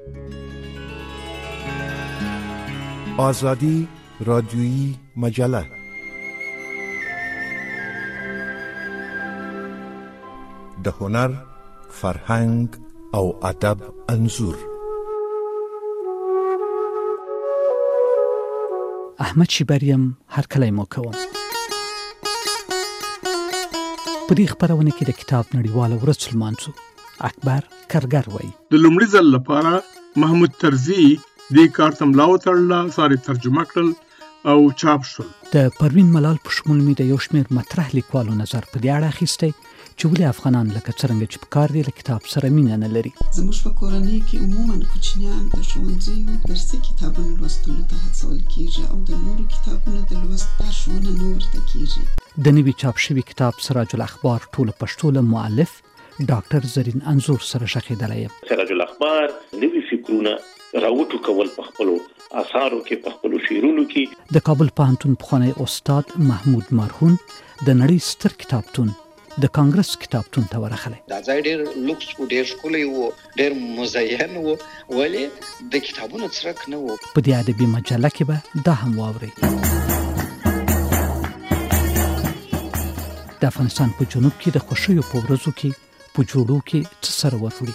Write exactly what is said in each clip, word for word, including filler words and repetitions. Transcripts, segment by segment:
آزادی رادیویی مجله. د هنر، فرهنګ او ادب انځور. احمد شیبریم هر کله مو کوم. په دې خبرونه کې د کتاب نړیواله ورځ لمانځو. اکبر کرګر وایي د لومړي ځل لپاره محمود طرزي دې کار ته ملا وتړله، ساري ترجمه کړل او چاپ شول. د پروین ملال په شمول مې د یو شمېر مطرح لیکوالو نظر په دې اړه اخیستی چې ولې افغانان لکه څرنګه چې په کار دي له کتاب سره مینه نه لري. زموږ په کورنۍ کې عموماً کوچنیان د ښوونځیو درسي کتابونو لوستلو ته هڅول کېږي او د نورو کتابونو د لوست لارښوونه نه ورته کېږي. د نوي چاپ شوي کتاب سراج الاخبار ټوله پښتو له مؤلف ډاکټر زرین انزور سره شخیدلی یم. سراج الاخبار نوي فکرونه راوټو کول په خپلو آثارو کې، په خپلو شعرونو کې. د کابل پوهنتون پخوانی استاد محمود مرهون د نړۍ ستر کتابتون د کانګرس کتابتون ته ورغلی. دا ځای ډېر لوکس و، ډېر ښکلی و، ډېر مزین و، ولې د کتابونو څرک نه و. په دې ادبي مجله کې به دا هم واورئ. د افغانستان په جنوب کې د خوښیو په ورځو کې په جوړو کې څه سره وروړي.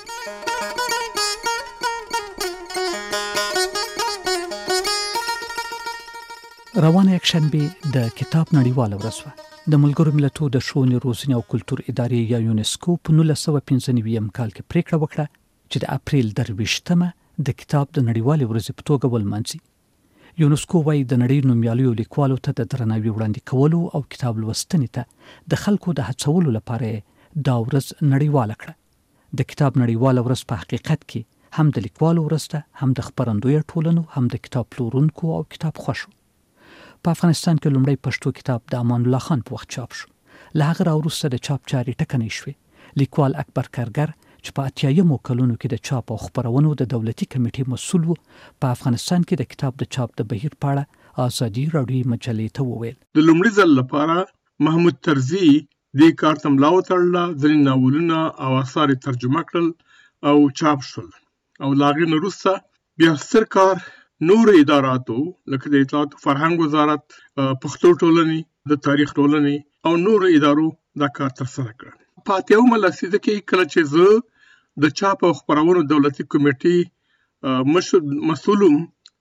روانه یکشنبه د کتاب نړیواله ورځ وه. د ملګرو ملتو د ښوونې، روزنې او کلتور ادارې یا یونسکو په نولس سوه پنځه نوي کال کې پریکړه وکړه چې د اپریل درویشتمه د کتاب د نړیوالې ورځې په توګه ولمانځي. یونسکو وايي د نړۍ نومیالیو لیکوالو ته د درناوي وړاندې کولو او کتاب لوستنې ته د خلکو د هڅولو لپاره دا ورځ نړیواله کړه. د کتاب نړیواله ورځ په حقیقت کې هم د لیکوالو ورځ ده، هم د خپرندویه ټولنو، هم د کتاب پلورونکو او کتاب خوښو. په افغانستان کې لومړی پښتو کتاب د امان الله خان په وخت چاپ شو. له هغه راوروسته د چاپ چارې ټکنۍ شوې. لیکوال اکبر کرګر چې په اتیایمو کلونو کې د چاپ او خپرونو د دولتي کمیټې مسؤل و، په افغانستان کې د کتاب د چاپ د بهیر په اړه آزادي راډیویي مجلې ته وویل. د لومړي ځل لپاره محمود طرزي دې کار ته ملا وتړله، ځینې ناولونه او آثار ترجمه کړل او چاپ شول. او له هغې نه وروسته بیا ستر کار نور اداراتو لکه د اطلاعات او فرهنګ وزارت، پښتو ټولنې، د تاریخ ټولنې او نور ادارو دا کار ترسره کړ. په اتیاومه لسیزه کې کله چې زه د چاپ او خپرونو دولتي کمیټې مسؤلم،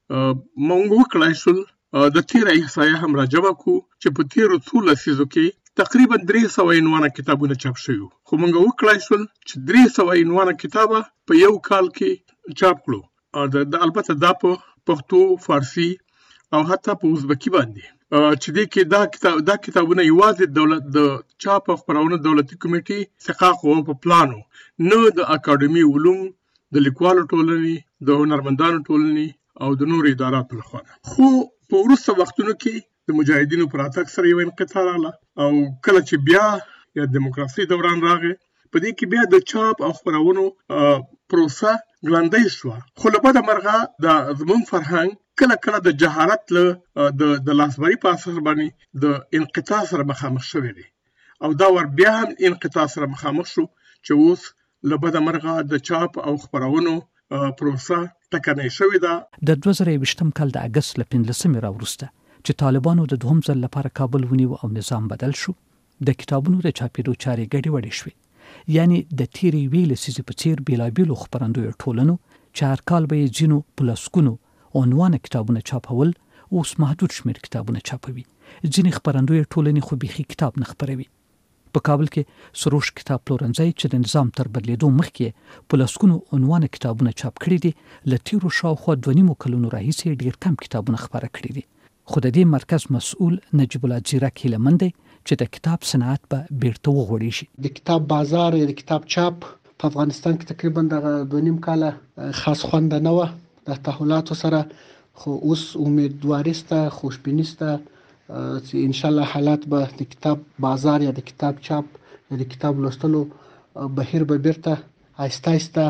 موږ وکړای شول د تیره احصایه هم راجمع کړو چې په تیرو څو لسیزو کې تقریبا درې سوه عنوانه کتابونه چاپ شوي، خو موږ وکړای شول چې درې سوه عنوانه کتابه په یو کال کې چاپ کړو. البته دا په پښتو، فارسی او حتی په ازبکی باندې چې دې کې دا کتاب دا کتابونه یوازې دولت د چاپ او خپرونو دولتي کمیټې استحقاق او په پلانو، نه د اکاډمي علوم، د لیکوالو ټولنې، د هنرمندانو ټولنې او د نورو اداراتو لخوا. خو په وروسته وختونو کې د مجاهدینو پر راتګ سره یو انقطاع راغله او کله چې بیا یا دیموکراسي دوران راغی، په دې کې بیا د چاپ او خپرونو پروسه ګړندۍ شوه. خو له بده مرغه د زموږ فرهنګ کله کله د جهالت له د لاسبري په اثر باندې د انقطاع سره مخامخ شوی دی او دا ور بیا هم انقطاع سره مخامخ شو چې اوس له بده مرغه د چاپ او خپرونو پروسه ټکنۍ شوې ده. د دوه زره یوویشتم کال د اګست له پنځلسمې راوروسته چې طالبانو د دوهم ځل لپاره کابل ونیو او نظام بدل شو، د کتابونو د چاپېدو چارې ګډې وډې شوې. یعنی د تیرې یوې لسیزې په څېر بېلابېلو خپرندویو ټولنو چې هر کال به یې ځینو په لسګونو عنوانه کتابونه چاپول، اوس محدود شمېر کتابونه چاپوي. ځینې خپرندویو ټولنې خو بیخي کتاب نه خپروي. په کابل کې سروش کتاب پلورنځی چې د نظام تر بدلېدو مخکې په لسګونو عنوانه کتابونه چاپ کړي دي، له تیرو شاوخوا دوه نیمو کلونو راهیسې ډېر کم کتابونه خپاره کړي دي. خو د دې مرکز مسؤل نجیب الله ځیرک هیلهمند دی چې د کتاب صنعت به بیرته وغوړېږي. د کتاب بازار یا د کتاب چاپ په افغانستان کې تقریبا دغه دوه نیم کاله خاص خوند نه وه د تحولاتو سره، خو اوس امیدواري شته، خوشبیني شته چې ان شاء الله حالات به د کتاب بازار یا د کتاب چاپ یا د کتاب لوستلو بهیر به بیرته آهسته آهسته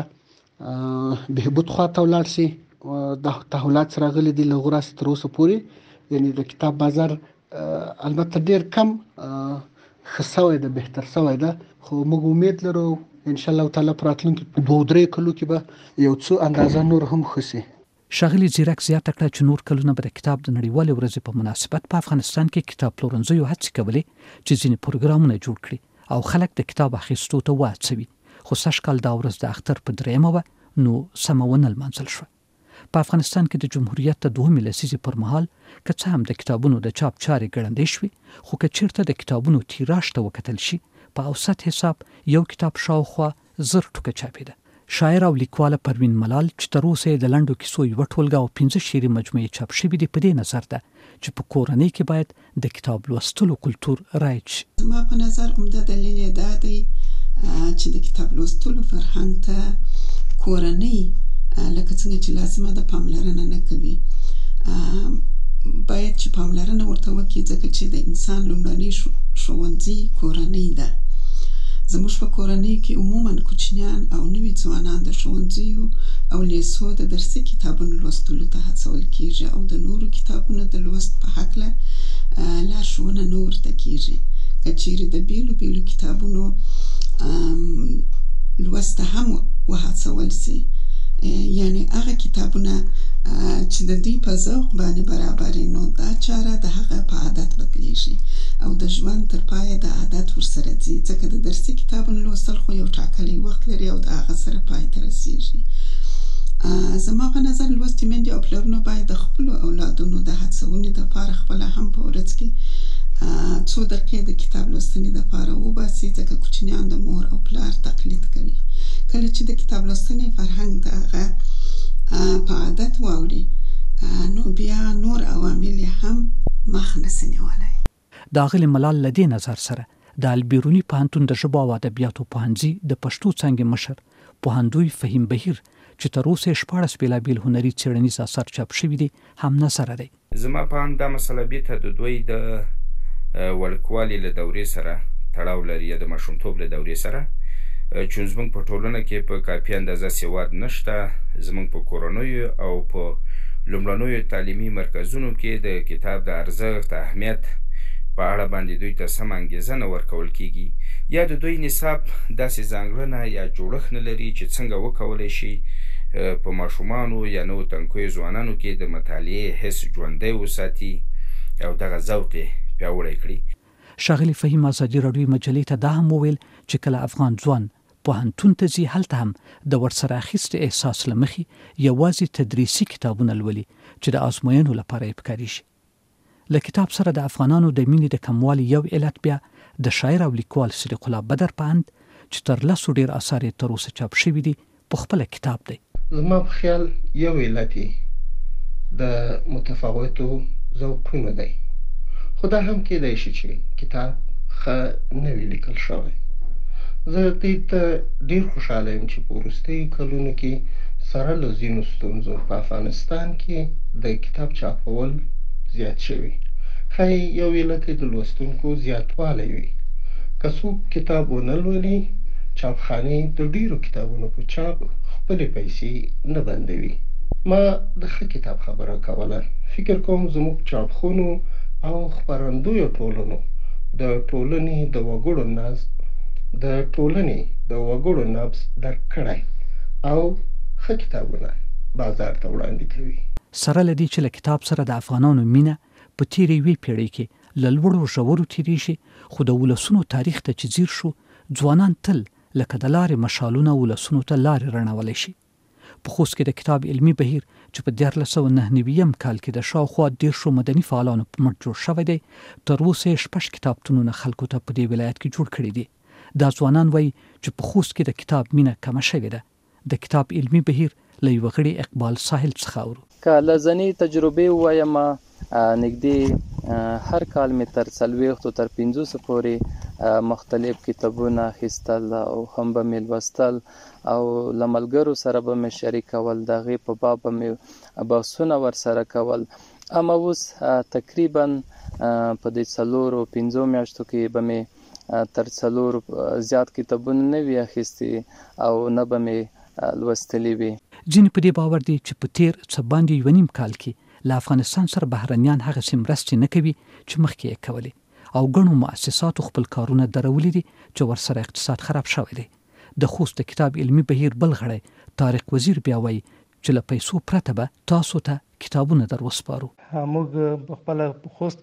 بهبود خواته ولاړ شي. د تحولات سره غلي دي له غوراسي تر اوسه پورې، یعنی د کتاب بازار البته ډیر کم ښه شوی ده، بهتر شوی ده، خو موږ امید لرو ان شاء الله تعالی په راتلونکي دوه درې کلو کې به یو څو اندازه نور هم خسي. شاغلي زیرک زیاته کړه چې نور کلونه به د کتاب د نړیوالې ورځې په مناسبت په افغانستان کې کتاب پلورنځیو هڅې کولې چې ځینې پروګرامونه جوړ کړي او خلک د کتاب اخیستو ته وهڅوي. خو سږ کال دا ورځ د اختر په درېیمه وه، نو سمه ونه لمانځل شوه. په افغانستان کې د جمهوریت د دوهمې لسیزې پر مهال که څه هم د کتابونو د چاپ چارې ګړندۍ شوې، خو که چېرته د کتابونو تیراژ ته وکتل شي، په اوسط حساب یو کتاب شاوخوا زر ټوکه چاپېده. شاعر او لیکواله پروین ملال چې تر اوسه د لنډو کیسو یوه ټولګه او پنځه شعري مجموعې چاپ شوي دي، په دې نظر ده چې په کورنۍ کې باید د کتاب لوستلو کلتور رایج شي. زما په نظر عمده دلیل یې دا دی چې د کتاب لوستلو فرهنګ ته کورنۍ لکه څنګه چې لازمه ده پاملرنه نه کوي. باید چې پاملرنه ورته وکړي، ځکه چې د انسان لومړنی ښوونځی کورنۍ ده. زموږ په کورنۍ کې عموما کوچنیان او نوي ځوانان د ښوونځیو او لیسو د درسي کتابونو لوستلو ته هڅول کېږي او د نورو کتابونو د لوست په هکله لارښوونه نه ورته کېږي. که چیرې د بیلو بیلو کتابونو لوست هم وهڅول سي، یعنی هغه کتابونه چې د دوی په ذوق باندې برابرې، نو دا چاره د هغه په عادت بدلیږي او د ژوند تر پایه د عادت ورسره ځي، ځکه د درسي کتابونو لوستل خو یو ټاکلی وخت لري او د هغه سره پای ته رسیږي. زما په نظر لوستې میندې او پلرونه باید د خپلو اولادونو د هڅونې دپاره خپله هم په ورځ کې څو دقیقې د کتاب لوستنې دپاره وباسي، ځکه کوچنیان د مور او پلار تقلید کوي. کله چې د کتاب لوستنې فرهنګ د هغه په عادت واوړي، نو بیا نور عوامل هم مخ نسي نیولی. د اغلې ملال له دې نظر سره د البیروني پوهنتون د ژبو او ادبیاتو پوهنځي د پښتو څانګې مشر پوهندوی فهیم بهیر چې تر اوسه شپاړس بېلابېل هنري څېړنیز اثار چاپ شوي دي هم نظره دی. زما په اند دا مسله بیرته د دوی د وړکوالي له دورې سره تړاو لري یا د ماشومتوب له دورې سره، چې زموږ په ټولنه کې په کافي اندازه سواد نشته. زموږ په کورنیو او په لومړنیو تعلیمي مرکزونو کې د کتاب د ارزښت اهمیت په اړه باندې دوی ته سم انګېزه نه ورکول کېږي، یا د دوی نصاب داسې ځانګړنه یا جوړښت نه لري چې څنګه وکولی شي په ماشومانو یا نوو تنکیو ځوانانو کې د مطالعې حس ژوندی وساتي او دغه ذوق یې پیاوړی کړي. ښاغلي فهیم ازادي راډیو مجلې ته دا هم وویل چې کله افغان ځوان پوهنتون ته ځي، هلته هم د ورسره اخیستې احساس له مخې یوازې تدریسي کتابونه لولي چې د ازموینو لپاره یې پکارېږي. له کتاب سره د افغانانو د مینې د کموالي یو علت بیا د شاعر او لیکوال صدیق الله بدر په اند چې تر لسو ډېر اثار یې تر اوسه چاپ شوي دي په خپله کتاب دی. زما په خیال یو علت د متفاوتو ذوقونو دی، خو دا هم کېدای شي چې کتاب ښه نه وي لیکل شوی. زه دې ته ډېر خوشحاله یم چې په وروستیو کلونو کې سره له ځینو ستونزو په افغانستان کې د کتاب چاپول زیات شوي. ښایي یو علت د لوستونکو زیاتوالی وي. که څوک کتاب ونه لولي، چاپخانې د ډېرو کتابونو په چاپ خپلې پیسې نه بندوي. ما د ښه کتاب خبره کوله. فکر کوم زموږ چاپخونو او خپرندویو ټولنو د ټولنې د وګړو ناز د ټولنې د وګړو نبض درک کړی او ښه کتابونه بازار ته وړاندې کوي. سره له دې چې له کتاب سره د افغانانو مینه په تېرې یوې پېړۍ کې له لوړو ژورو تېرېږي، خو د ولسونو تاریخ ته چې ځیر شو، ځوانان تل لکه د لارې مشالونه ولسونو ته لارې رڼولی شي. په خوست کې د کتاب علمي بهیر چې په دیارلس سوه نهه نوي کال کې د شاوخوا دېرشو مدني فعالانو په مټ جوړ شوی دی، تر اوسه یې شپږ کتابتونونه خلکو ته په دې ولایت کې جوړ کړي دي. دا ځوانان وایي چې په خوست کې د کتاب مینه کمه شوې ده. د کتاب علمي بهیر له یوه غړي اقبال ساحل څخه اورو. که له ځینې تجربې ووایم، نږدې هر کال مې تر څلوېښتو تر پنځوسو پورې مختلف کتابونه اخیستل او هم به مې لوستل او له ملګرو سره به مې شریکول، د هغې په باب به مې بحثونه ورسره کول. اما اوس تقریبا په دې څلورو پنځو میاشتو کې به مې تر څلورو زیات کتابونه نه وي اخیستي او نه به مې لوستلي وي. ځینې په دې باور دي چې په تېر څه باندې یو نیم کال کې له افغانستان سره بهرنیان هغسې مرستې نه کوي چې مخکې یې کولې، او ګڼو مؤسساتو خپل کارونه درولي دي چې ورسره اقتصاد خراب شوی دی. د خوست د کتاب علمي بهیر بل غړی طارق وزیر بیا وایي چې له پیسو پرته به تاسو ته کتابونه در وسپارو. موږ په خپل خوست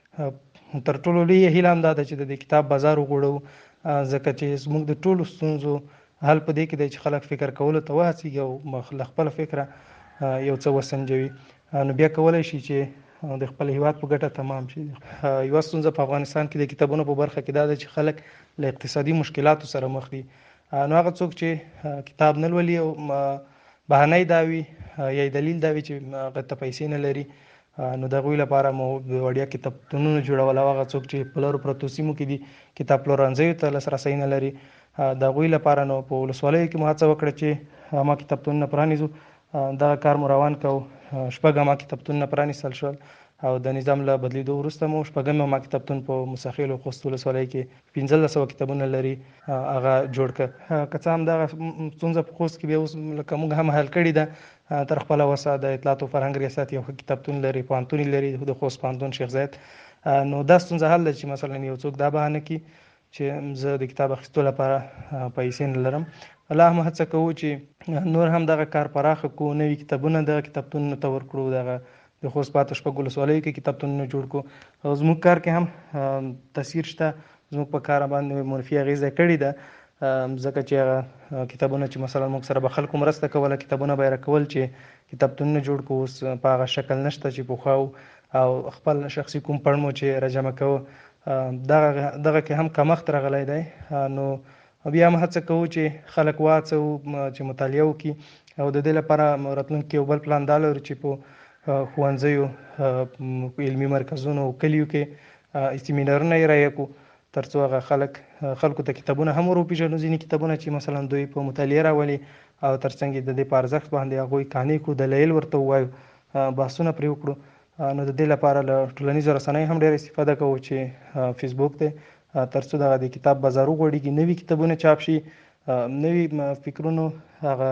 کې تر ټولو لوی هیله هم دا ده چې د کتاب بازار وغوړو، ځکه چې زموږ د ټولو ستونزو حل په دې کې دی چې خلک فکر کولو ته وهڅېږي او له خپله فکره یو څه وسنجوي، نو بیا کولی شي چې د خپل هیواد په ګټه تمام شي. یوه ستونزه په افغانستان کې د کتابونو په برخه کې دا ده چې خلک له اقتصادي مشکلاتو سره مخ دي. نو هغه څوک چې کتاب نه لولي او بهانه دا وي یا دلیل دا وي چې هغه ته پیسې نه لري، نو د هغوی لپاره مو د وړیا کتابتونونو جوړول، او هغه څوک چې په لرو پرتو سیمو کې دي کتاب پلورنځیو ته لاسرسی نه لري، د هغوی لپاره نو په ولسوالیو کې مو هڅه وکړه چې ما کتابتونونه پرانیزو. دغه کار مو روان کو، شپږ ما کتابتونونه پرانیستل شول او د نظام له بدلیدو وروسته مو شپږم ما کتابتون په موسی خیل خوست ولسوالۍ کې پنځلس سوه کتابونه لري، هغه جوړ کړ. که څه هم دغه ستونزه په خوست کې بیا اوس لکه موږ هم حل کړې ده، تر خپله وسه د اطلاعات او فرهنګ ریاست یو ښه کتابتون لري، پوهنتون لري د خوست پوهنتون شیخ زاید. نو دا ستونزه حل ده چې مثلا یو څوک دا بهانه کړي چې زه د کتاب اخیستو لپاره پیسې نه لرم. الله هم هڅه کوو چې نور هم دغه کار پراخه کړو، نوي کتابونه دغه کتابتونونو ته ورکړو، دغه د خوست پاتې شپږ ولسوالیو کې کتابتونونه جوړ کړو. او زموږ کار کې هم تاثیر شته، زموږ په کار باندې منفي اغېزه کړې ده، ځکه چې هغه کتابونه چې مثلا موږ سره به خلکو مرسته کوله، کتابونه به یې راکول چې کتابتونونه جوړ کړو، اوس په هغه شکل نشته چې پخوا او خپل شخصي کوم پړ مو چې راجمع کوو، دغه دغه کې هم کمښت راغلی دی. نو بیا هم هڅه کوو چې خلک وهڅوو چې مطالعه وکړي، او د دې لپاره راتلونکي یو بل پلان دا لرو چې په ښوونځیو، علمي مرکزونو او کلیو کې سیمینارونه یې رایه کړو، تر څو هغه خلک خلکو ته کتابونه هم ور وپېژنو، ځینې کتابونه چې مثلا دوی په مطالعه راولي، او تر څنګ د دې په ارزښت باندې هغوی قانع کړو، دلایل ورته ووایو، بحثونه پرې وکړو. نو د دې لپاره له ټولنیزو رسنیو هم ډېره استفاده کوو چې فیسبوک دی، تر څو دغه د کتاب بازار وغوړېږي، نوي کتابونه چاپ شي، نوي فکرونو هغه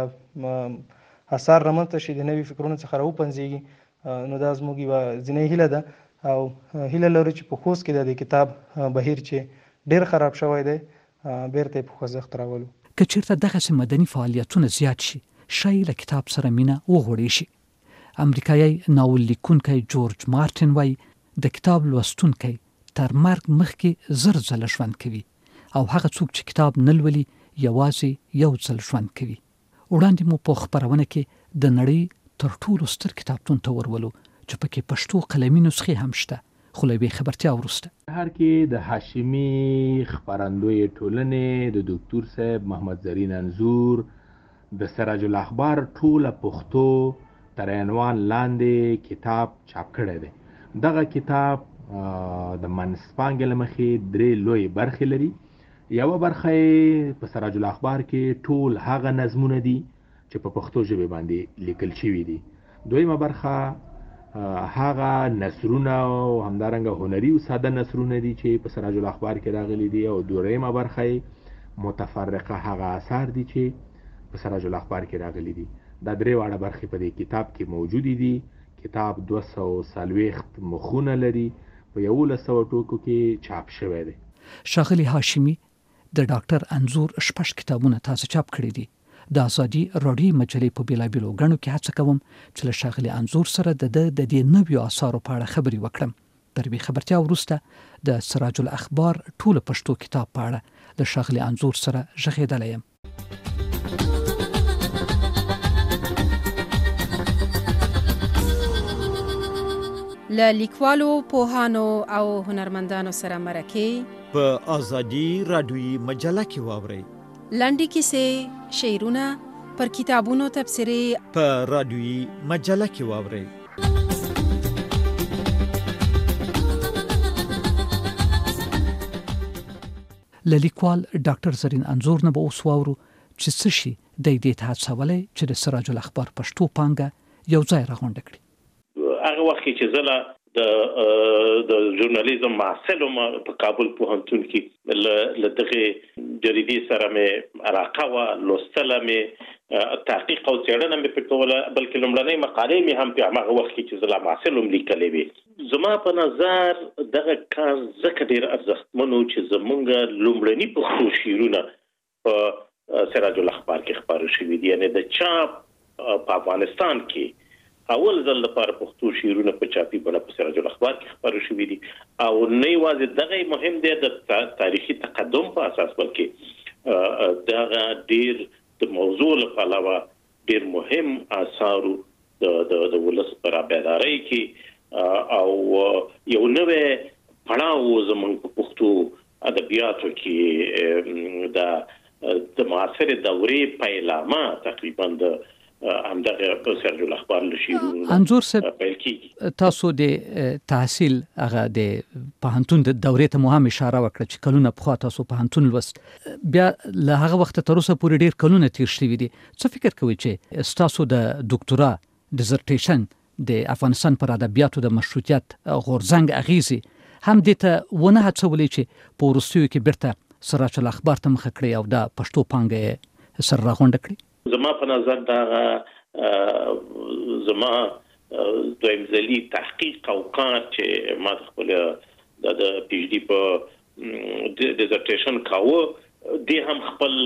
اثار رامنځته شي، د نوي فکرونو څخه راوپنځېږي. نو دا زموږ یوه ځینۍ هیله ده، او هیله لرو چې په خوست کې د کتاب بهیر چې ډېر خراب شوی دی بیرته یې په خوځښت راولو. که چېرته دغسې مدني فعالیتونه زیات شي، ښایي له کتاب سره مینه وغوړې شي. امریکایي ناول لیکونکی جورج مارټن وایي د کتاب لوستونکی تر مرګ مخکې زر ځله ژوند کوي، او هغه څوک چې کتاب نه لولي یوازې یو ځل ژوند کوي. وړاندې مو په خپرونه کې د نړۍ تر ټولو ستر کتابتون ته ورولو چې پکې پښتو قلمي نسخې هم شته، خو له یوې خبرتیا وروسته هر کې د هاشمي خپرندوی ټولنې د دکتور صاحب محمد زرین انځور د سراج الاخبار ټوله پښتو تر عنوان لاندې کتاب چاپ کړی دی. دغه کتاب د منځپانګې له مخې درې لوی برخې لري. یوه برخه په سراج الاخبار کې ټول هغه نظمونه دي چې په پښتو ژبې باندې لیکل شوي دي. دویمه برخه هغه نثرونه او همدارنګه هنري او ساده نثرونه دي چې په سراج الاخبار کې راغلي دي، او دویمه برخه متفرقه هغه آثار دي چې په سراج الاخبار کې راغلي دي. دا درې واړه برخې په دې کتاب کې موجودې دي. کتاب دوه سوه څلوېښت مخونه لري، په یولس سوه ټوکو کې چاپ شوی دی. ښاغلي هاشمي د ډاکټر انځور شپږ کتابونه تاسو چاپ کړي دي. د ازادي راډیو مجلې په بیلابیلو غڼو کې هڅه کوم چې له ښاغلي انځور سره د د د دې نویو اثارو په اړه خبرې وکړم. تر دې خبرتیا وروسته د سراج الاخبار ټول پښتو کتاب په اړه له ښاغلي انځور سره غږېدلی یم. له لیکوالو، پوهانو او هنرمندانو سره مرکې په ازادي راډیوي مجله کې واورئ. لنډې کیسې، شعرونه، پر کتابونو تبصرې په راډیوي مجله کې واورئ. له لیکوال ډاکټر زرین انځور نه به اوس واورو چې څه شي دی دې ته هڅولی چې د سراج الاخبار پښتو پانګه یو ځای راغونډه کړي. هغه وخت کې چې زه د د ژورنالیزم محصل وم په کابل پوهنتون کې، له دغه جریدې سره مې علاقه وه، لوستله مې، تحقیق او څېړنه مې پرې کوله، بلکې لومړنۍ مقالې مې هم په هماغه وخت کې چې زه لا محصل وم لیکلې وې. زما په نظر دغه کار ځکه ډېر ارزښتمن و چې زمونږ لومړني پښتو شعرونه په سراج الاخبار کې خبرو شوې دي. یعنی د چاپ په افغانستان کې اول ځل لپاره پښتو شعرونه په چاپي بڼه په سراج الاخبار کې خبرو شوې دي او نه یوازې دغه مهم دی د تاریخي تقدم په اساس بلکې دغه ډیر د موضوع لپاره ډیر مهم آثار د د ولس پر بیداری کې او یو نوې پړاو زموږ په پښتو ادبیاتو کې د د معاصر دورې پیلامه تقریبا د همدغه سراج الاخبار لشيرو انظور صاحب تاسو د تحصیل هغه د پوهنتون د دورې ته مهم اشاره وکړه چې کلونه په تاسو پوهنتون لوست بیا له هغه وخت تر اوسه پورې ډیر کلونه تیر شوي دي. څه فکر کوئ چې تاسو د ډاکټورا ډیزرټیشن د افغانستان پر ادبیاتو د مشروطیت غورځنګ اغیزي هم د ته ونه هڅولې چې په وروستیو کې بیرته سراج الاخبار ته مخه کړی او د پښتو پانګه سره راغونډه کړی؟ زما په نظر دا زما دویم ځلي تحقیق او کار چې ما خپل د پی ایچ ډي په ډیزرټیشن کاوه دی هم خپل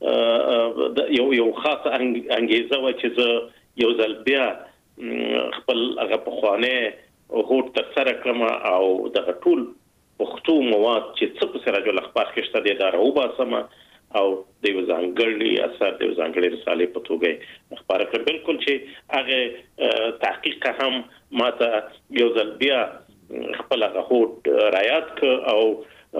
یو یو خاص انګیزه و چې زه یو ځل بیا خپل هغه پخوانه هوټ تر سره کړم او د ټول پښتو مواد چې څه په سراج الاخبار کې شته د اداره وباسم او د ځانګړي اثر د ځانګړي رسالې په توګه خبره کړم. بالکل چې هغه تحقیق هم ماته یو ځل بیا خپل هغه هوټ رایات ک او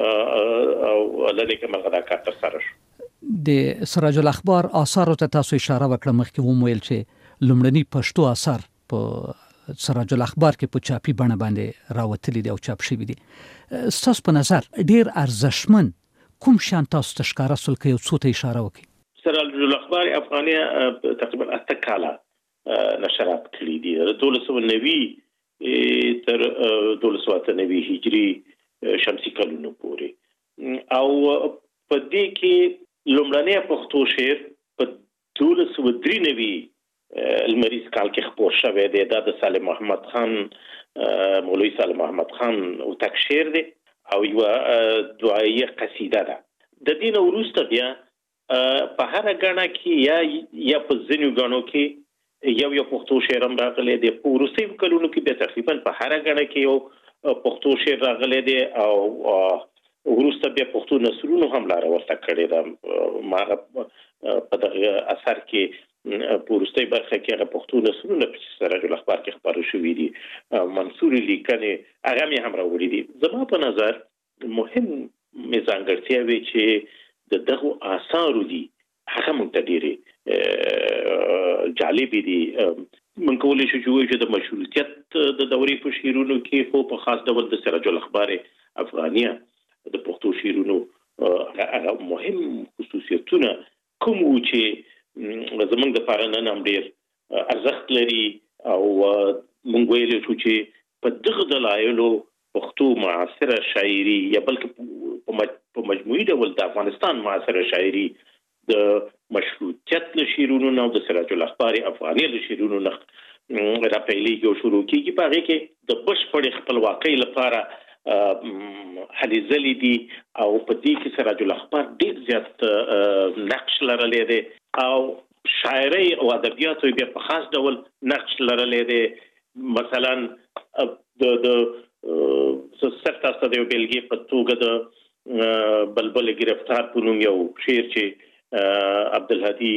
او لدې کوم غدا کار تر سره شو. د سراج الاخبار آثار ته تاسو اشاره وکړه مخکې ومویل چې لومړني پښتو آثار په سراج الاخبار کې په چاپي بڼه باندې راوتلي دي او چاپ شوي دي. ستاسو په نظر ډیر ارزښتمن کوم شان تاسو ته ښکاره سول کې یو څه ته اشاره وکړي؟ سراج الاخبار افغانیه تقریبا اته کاله نشرات کړي دي د دولس سوه نوي تر دولس سوه اته نوي هجري شمسي کلونو پورې او په دې کې لومړنی پښتو شعر په دولس سوه درې نوي المریض کال کې خبر شوه دی د سالم محمد خان مولوی سالم محمد خان او تک شعر دی او یو دعایه قصیده ده. د دین وروسته بیا په هر غاڼه کې یا یا په ځینو غاڼو کې یو یو پښتو شعر هم راغلی دی. په وروستیو کلونو کې به تقریبا په هر غاڼه کې یو پښتو شعر راغلی دی او وروسته بیا پښتو نثرونو هم لار ورته کړی ده. ما په دغه اثر کې پورسته برخه کې هغه پښتو نثرونه په سراج الاخبار کې خبرو شوې دي. منصور لیکنې هغه مې هم راوړي دي. زما په نظر مهم ځانګړتیا وی چې د دغه آثار دي هغه مونږ ته ډېرې جالب دي. مونږ کولای شو چې د مشروطیت د دورې په شعرونو کې خو په خاص ډول د سراج الاخبار افغانیه د پښتو شعرونو هغه مهم خصوصیتونه کوم و چې زمونږ د پاره نن هم ډېر ارزښت لري او مونږ ویلی شو چې په دغه دلایلو پښتو معاصره شاعري یا بلکې په مجموعي ډول د افغانستان معاصره شاعري د مشروطیت له شعرونو نه او د سراج الاخبار افغاني له شعرونو نه راپیلېږي او شروع کېږي. په هغې کې د بشپړې خپلواکۍ لپاره هلې ځلې دي او په دې کې سراج الاخبار ډېر زیات نقش لرلی دی او شاعري او ادبیاتو بیا په خاص ډول نقش لرلی دی. مثلا د د صرف تاسو د یو بېلګې په توګه د بلبل گرفتار په نوم یو شعر چې عبدالهادي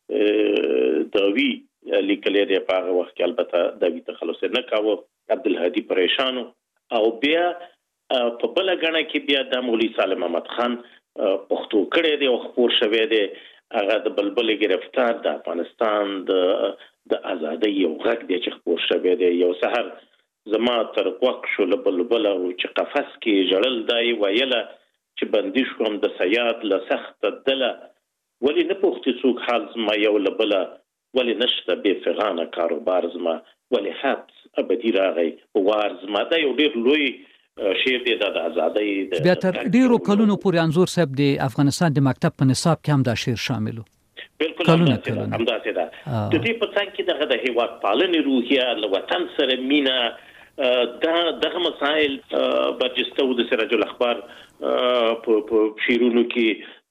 داوی لیکلی دی په هغه وخت کې البته داوی تخلص نه کاوه عبدالهادي پریشان او بیا په بله غاڼه کې بیا د مولوي سالم محمد خان پښتو کړی دی او خپور شوی دی. هغه د بلبل گرفتار د افغانستان د د ازادۍ یو غږ دی چې خپور شوی دی. یو سحر زما تر غوږ شو له بلبله چې قفس کې ژړل دای ویله چې بندي شوم د صیاد له سخته دله ولې نه پوښتې څوک حال زما یو له بله ولې نشته بې فغانه کاروبار زما ولې حبس ابدي راغی په وار زما. دا یو ډېر لوی شعر دی د ازادۍ. بیا تر ډېرو کلونو پورې انځور صاحب د افغانستان د مکتب په نصاب کې هم دا شعر شامل و. بالکل همداسې ده. د دې په څنګ کې دغه د هېواد پالنې روحیه له وطن سره مینه دا دغه مسایل برجسته و د سراج الاخبار په شعرونو کې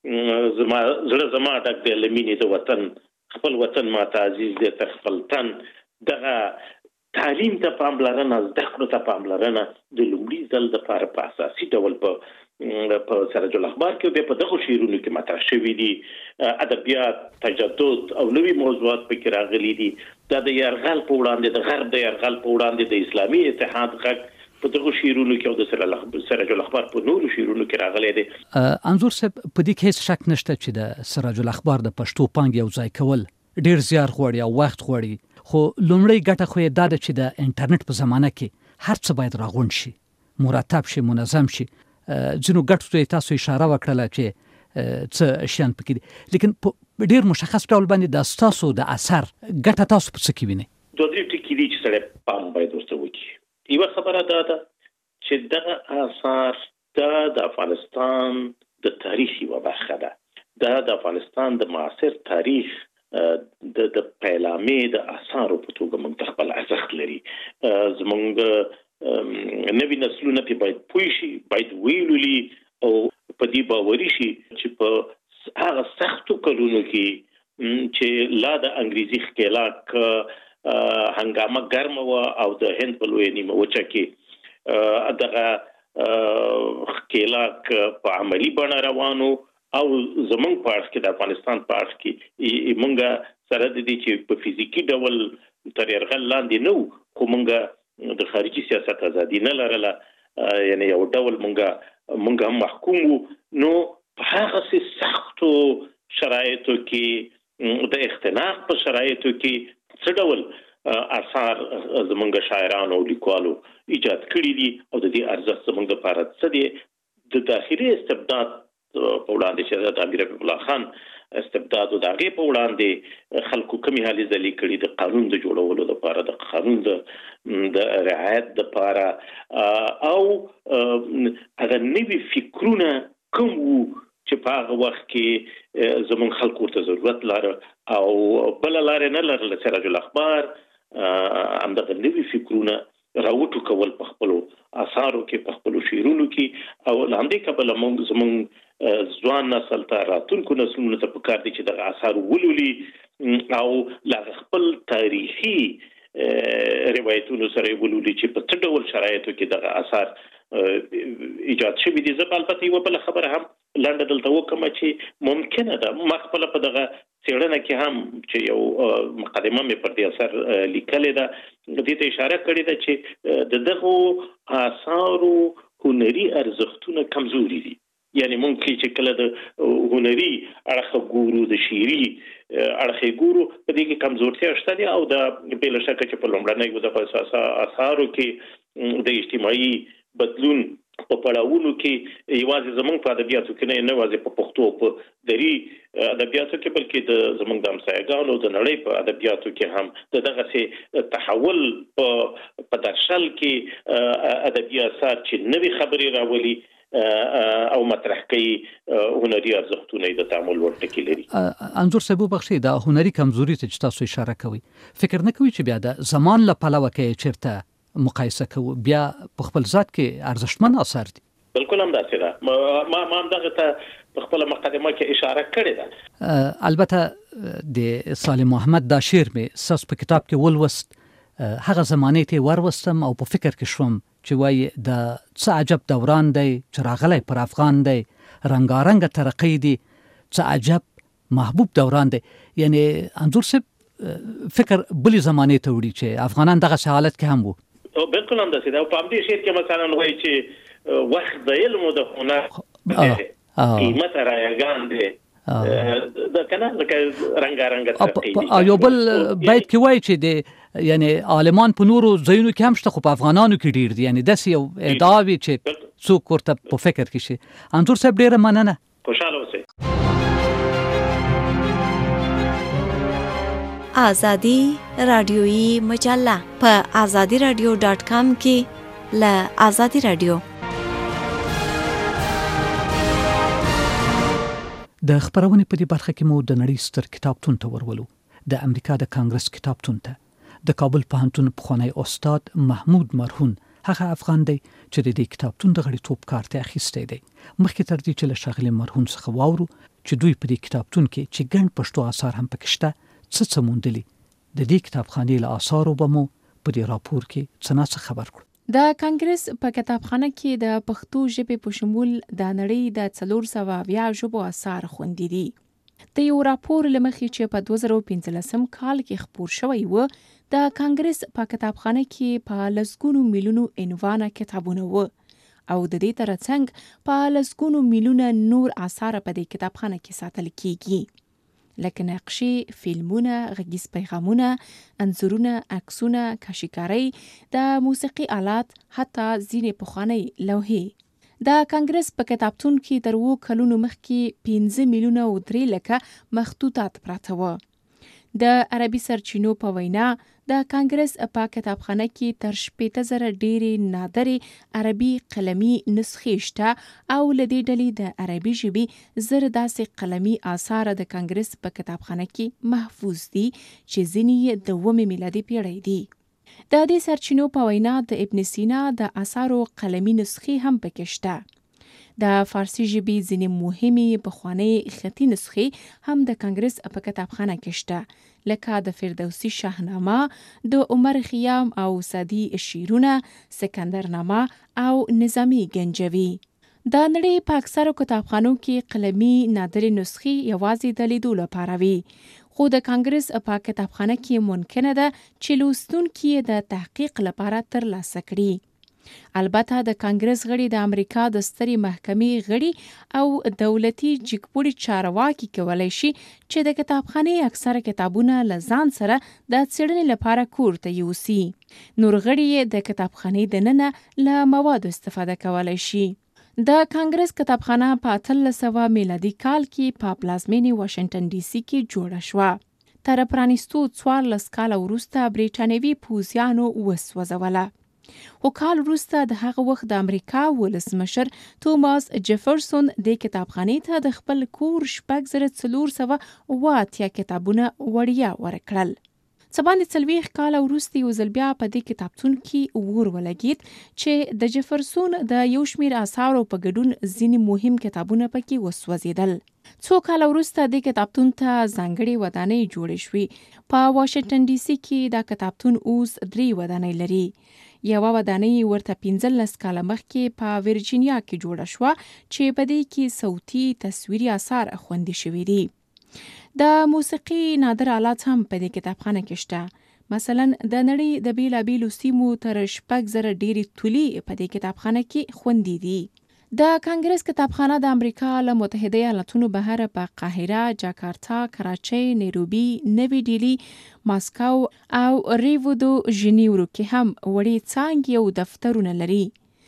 زما زړه زما ډک دی لمینې د وطن خپل وطن ماته عزیز دی تر خپل تن دغه تعلیم ته پاملرنه زده کړو ته پاملرنه د لومړي ځل دپاره په اساسي ډول په په سراج الاخبار کې په دغه شعرونو کې مطرح شوي دي ادبیات تجدد او نوي موضوعات پکې راغلي دي دا د یرغل په وړاندې د غرب د یرغل په وړاندې د اسلامي اتحاد غږ په دغه شعرونو کې او د سراج الاخبار په نورو شعرونو کې راغلي دي. انظور صاحب په دې کې هیڅ شک نشته چې د سراج الاخبار د پښتو پانګې یو ځای کول ډیر زیار غواړي او وخت غواړي خو لومړی ګټه خو یې دا ده چې د انټرنیټ په زمانه کې هر څه باید راغونډ شي مرتب شي منظم شي ځینو ګټو ته تاسو اشاره وکړه چې څه شیان پکې دي لیکن په ډیر مشخص ډول باندې د تاسو د اثر ګټه تاسو په څه کې وینئ؟ دوه درې ټکي دي چې سړی پام باید ورته وکړي. یوه خبره دا ده چې دغه اثار دا د افغانستان د تاریخ یوه برخه ده دا د افغانستان د معاصر تاریخ د د پیلامې د اثارو په توګه موږ خپل ارزښت لري. زموږ نوي نسلونه په باید پوه شي باید ویلولي او په دې باوري شي چې په هغه سختو کلونو کې چې لا د انګریزي ښکېلاک هنګامه ګرمه وه او د هند په لویه نیمه وچه کې دغه ښکېلاک په عملي بڼه روانو او زمونږ په اړخ کې د افغانستان په اړخ کې مونږ سره د دې چې په فزیکي ډول تر یرغل لاندې نه وو خو مونږ د خارجي سیاست ازادي نه لرله یعنی یو ډول مونږ مونږ هم محکوم وو. نو په هغه سختو شرایطو کې د اختناق په شرایطو کې څه ډول اثار زمونږ شاعرانو او لیکوالو ایجاد کړي دي او د دې ارزښت زمونږ لپاره څه دی د داخلي استبداد په وړاندې چې د امیر حبیب الله خان استبداد او د هغې په وړاندې خلکو کمې هلې ځلې کړي د قانون د جوړولو لپاره د قانون د رعایت لپاره او هغه نوي فکرونه کوم وو چې په هغه وخت کې زموږ خلکو ورته ضرورت لاره او بله لاره نه لرله. سراج الاخبار همدغه نوي فکرونه راوټو کول په خپلو اثارو کې په خپلو شعرونو کې او له همدې کبله موږ زموږ ځوان نسل ته راتلونکو نسلونو ته پکار دي چې دغه اثار ولولي او له خپل تاریخي روایتونو سره ولولي چې په څه ډول شرایطو کې دغه اثار ایجاد شوي دي. زه البته یوه بله خبره هم لنډه دلته وکړم چې ممکنه ده ما خپله په دغه څېړنه کې هم چې یو مقدمه مې پر دې اثر لیکلې ده دې ته اشاره کړې ده چې د دغو اثارو هنري ارزښتونه کمزوري دي. یعنی مونږ چې کله د هنري اړخه ګورو د شعري اړخه ګورو په دې کې کمزورتیا شته دي او د بې له شکه چې په لومړنیو دغه اثارو کې د اجتماعي بدلون په پړاوونو کې یوازې زمونږ په ادبیاتو کې نه یوازې په پښتو په دري ادبیاتو کې بلکې د زمونږ د همسایګانو د نړۍ په ادبیاتو کې هم د دغسې تحول په درشل کې ادبي اثار چې نوي خبرې راولي او مطرح کوي هنري ارزښتونه د تعامل ورټکی لري. انظور صاحب بخښي دا هنري کمزوري ته چې تاسو اشاره کوي فکر نه کوي چې بیا د زمان له پلوه کې چیرته مقایسه کوو بیا په خپل ذات کې ارزښتمن اثر دي؟ بالکل هم داسې ده. ما ما هم دغه ته په خپله مقدمه کې اشاره کړې ده. البته د سالم محمد دا شعر مې ستاسو په کتاب کې ولوست هغه زمانې ته وروستم او په فکر کې شوم چې وایي د څه عجب دوران دی چې راغلی پر افغان دی رنګارنګه ترقی دی څه عجب محبوب دوران دی. یعنی انظور صاحب فکر بلې زمانې ته وړي چې افغانان دغه حالت کې هم وو. بالکل هم داسې ده او په همدې شعر کې مثلا وایي چې وخت د علم او د هنر قیمت رایګان دی د کنه لکه رنګارنګه ترقی او یو بل باید کې وایي چې د یعنی عالمان په نورو ځایونو کې هم شته خو په افغانانو کې ډیر دي یعنی داسې یو ادعا وي چې څوک ورته په فکر کې شي. انظور صاحب ډیره مننه. خوشاله اوسئ. آزادی رادیویی مجله په آزادی رادیو ډاټ کام کې له آزادی رادیو د خبرونې په دې برخه کې مو د نړۍ ستر کتابتون ته ورولو د امریکا د کانګرس کتابتون ته د کابل پوهنتون پخوانی استاد محمود مرهون هغه افغان دی چې د دې کتابتون د غړیتوب کارت اخیستی دی. مخکې تر دې چې له ښاغلي مرهون څخه واورو چې دوی په دې کتابتون کې چې ګڼ پښتو آثار هم پکې شته څه څه موندلي. د دې کتابخانې له آثارو به مو په دې راپور کې څه نه څه خبر کړو. د کانګرس په کتابخانه کې د پښتو ژبې په شمول د نړۍ د څلور سوه اویا ژبو آثار خوندي دي. د یو راپور له مخې چې په دوه زره پنځلسم کال کې خپور شوی و، د کانګرس په کتابخانه کې په لسګونو میلیونو عنوانه کتابونه و او د دې ترڅنګ په لسګونو میلیونه نور آثار په دې کتابخانه کې ساتل کیږي، لکه نقشې، فلمونه، غږیز پیغامونه، انځورونه، عکسونه، کاشیکارۍ، د موسیقي آلات، حتی ځینې پخوانۍ لوحې. د کانګرس په کتابتون کې تر اووه کلونو مخکې پنځه میلیونه او درې لکه مخطوطات پراته وو. د عربي سرچینو په وینا د کانګرس په کتابخانه کې تر شپېته زره ډېرې نادرې عربي قلمي نسخې شته او له دې ډلې د عربي ژبې زر داسې قلمي آثار د کانګرس په کتابخانه کې محفوظ دي چې ځینې یې د اوومې میلادي پیړۍ دي. د دې سرچینو په وینا د ابن سینا د آثارو قلمي نسخې هم پکې شته. د فارسی ژبې ځینې مهمې پخوانۍ خطي نسخې هم د کانګرس په کتابخانه کې شته، لکه د فردوسي شاهنامه، د عمر خیام او سعدي شعرونه، سکندرنامه او نظامي گنجوي. د نړۍ په اکثرو کتابخانو کې قلمي نادرې نسخې یوازې د لیدو لپاره وي، خو د کانګرس په کتابخانه کې ممکنه ده چې لوستونکي یې د تحقیق لپاره ترلاسه کړي. البته د کانګرس غړي د امریکا د سترې محکمې غړي او دولتي جګپوړي چارواکي کولی شي چې د کتابخانې اکثره کتابونه له ځان سره د څېړنې لپاره کور ته یوسي. نور غړي یې د کتابخانې دننه له موادو استفاده کولی شي. د کانګرس کتابخانه په اتلس سوه میلادي کال کې په پلازمینې واشنګټن ډي سي کې جوړه شوه. تر پرانیستو څوارلس کاله وروسته برېټانوي پوځیانو وسوځوله. خو کال وروسته د هغه وخت د امریکا ولسمشر توماس جفرسون د کتابخانې ته د خپل کور شپږ زره څلور سوه اوه اتیا کتابونه وړیا ورکړل. څه باندې څلوېښت کاله وروسته یو ځل بیا په دې کتابتون کې اور ولګېد چې د جفرسون د یو شمېر آثارو په ګډون ځینې مهم کتابونه پکې وسوځېدل. څو کاله وروسته د کتابتون ته ځانګړې ودانۍ جوړې شوې. په واشنګټن ډي سي کې دا کتابتون اوس درې ودانۍ لري. یوه ودانۍ ورته پنځلس کاله مخکې په ورجینیا کې جوړه شوه چې په دې کې صوتي تصویري آثار خوندي شوي دي. د موسیقي نادر آلات هم په دې کتابخانه کې شته. مثلا د نړۍ د بیلابیلو سیمو تر شپږ زره ډېرې تولي په دې کتابخانه کې خوندي دي. د کانګرس کتابخانه د امریکا له متحده ایالاتونو بهر په قاهره، جاکارتا، کراچۍ، نیروبي، نوي ډیلي، ماسکو او ریو دو ژنیورو کې هم وړې څانګې او دفترونه لري.